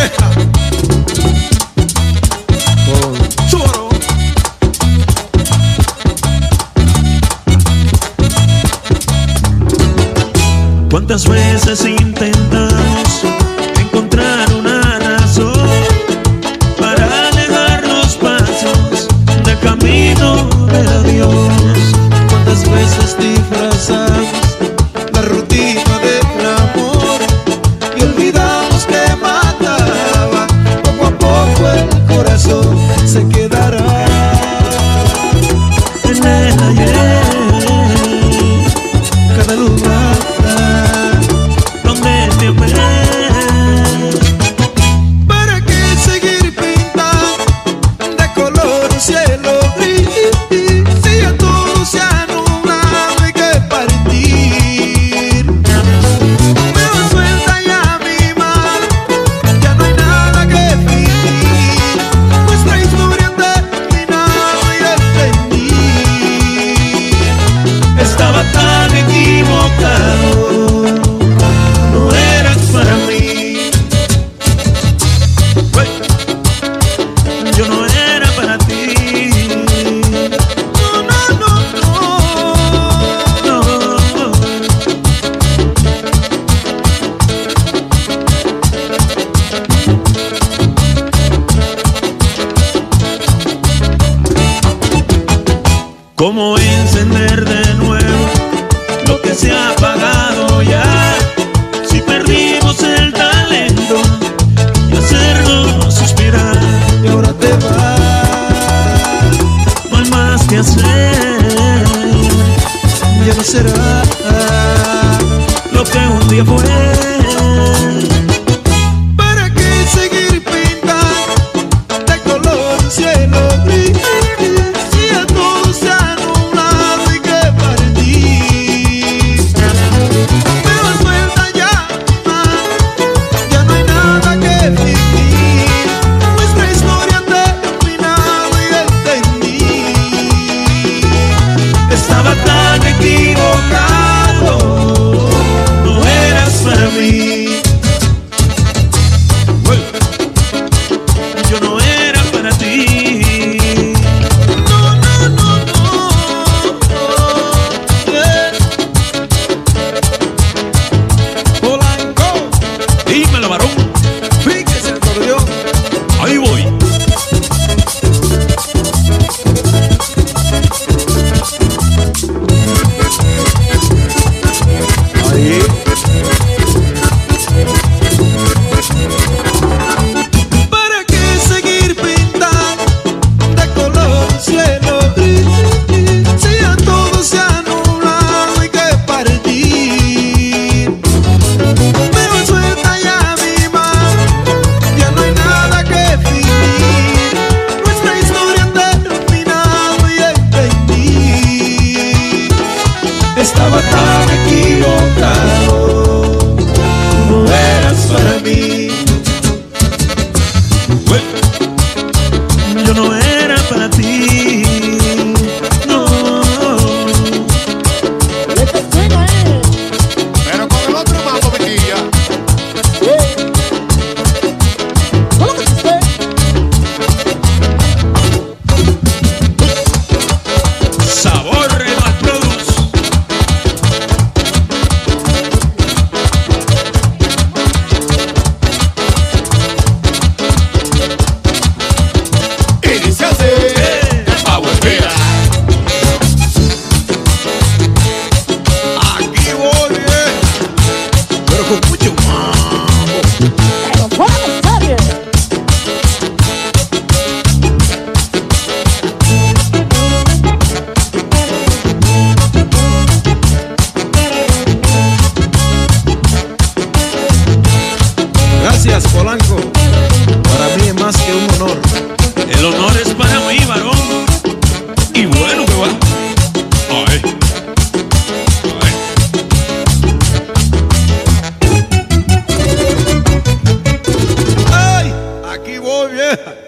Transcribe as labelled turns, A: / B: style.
A: vieja. Súbalo.
B: ¿Cuántas veces intentamos encontrar una razón para alejar los pasos del camino de adiós?
A: ¿Cuántas veces disfrazamos la rutina del amor y olvidamos que mataba? Poco a poco el corazón se quedará
B: en el ayer.
A: Cada lugar
B: donde te amé.
A: ¿Para qué seguir pintando de color un cielo gris si ya todo se ha nublado? Hay que partir. Me va suelta ya mi mar, ya no hay nada que fingir. Nuestra historia terminado y entendí.
B: Estaba tan equivocado. No eras para mí. Yo no era para ti.
A: No, no, no, no.
B: No. ¿Cómo encender de nuevo lo que se ha apagado ya? Si perdimos el talento y hacernos suspirar,
A: Y ahora te vas,
B: no hay más que hacer.
A: ya no será
B: Lo que un día fue.
A: ¿para qué seguir pintando de color un cielo gris si ya todo se ha nublado y que partir? Me va suelta ya mi mar, ya no hay nada que fingir. Nuestra historia ha terminado y entendí.
B: Estaba tan equivocado. No eras para mí. Yo no era para ti.
A: No, no, no, no. Polanco,
B: Dímelo, varón.
A: fíjese el acordeón.
B: Ahí voy.
A: Ahí. ¿Para qué seguir pintando de color un cielo gris si ya todo se ha nublado y que partir? Me va suelta ya mi mar, ya no hay nada que fingir. Nuestra historia ha terminado y entendí. Estaba tan equivocado. No eras para mí.
B: Yo no era para ti. No.
C: Pero con el otro mambo, mi tía.
B: Sabor Real Produce.
C: Y dice así. Power Vida.
A: Aquí voy, pero con mucho mambo.
D: Pero fuera de serie.
A: Gracias, Polanco. Para mí es más que un honor.
B: El honor es para mí, varón. Y bueno que va. Ay. Ay.
A: ¡Ay! Aquí voy, vieja.